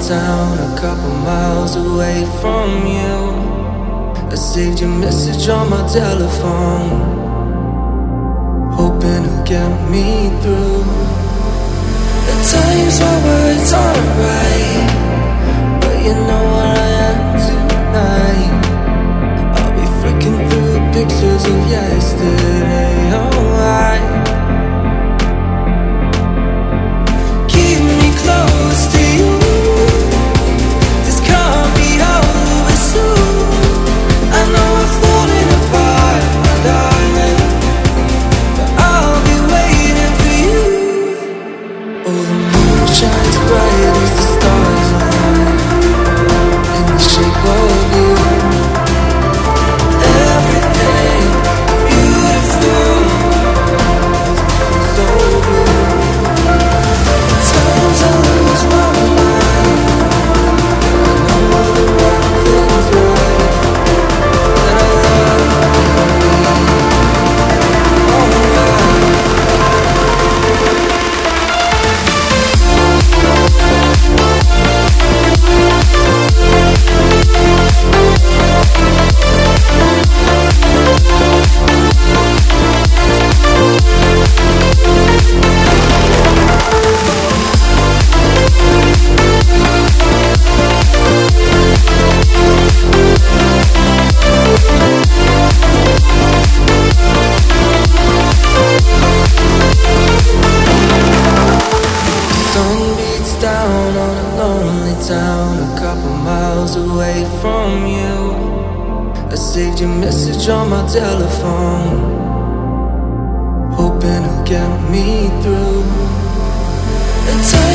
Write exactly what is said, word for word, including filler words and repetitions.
town, a couple miles away from you. I saved your message on my telephone, hoping it'll get me through. At times my words aren't right, but you know where I am tonight. I'll be flicking through the pictures of yesterday, alright. Keep me close to you, this can't be over soon. I know we're falling apart, my darling, but I'll be waiting for you. Oh, the moon shines bright as the stars align in the shape of you. Everything beautiful, so good. At times I lose my mind, I know the right thing's right, that I love you, alright. Sun beats down on a lonely town, a couple miles away from you. I saved your message on my telephone, hoping it'll get me through. At times